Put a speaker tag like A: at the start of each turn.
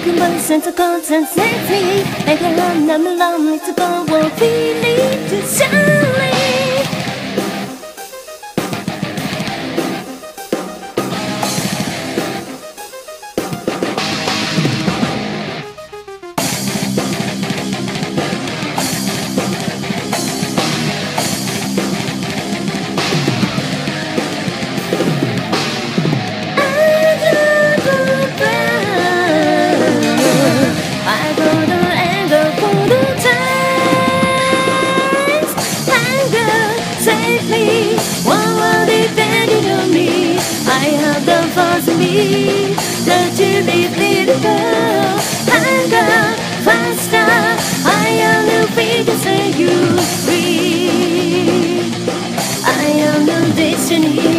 A: common sense of consistency. Make a run, I'm lonely to go, won't be need to surely. The cheerleading girl, hunger, faster. I am the biggest that you free. I am the destiny.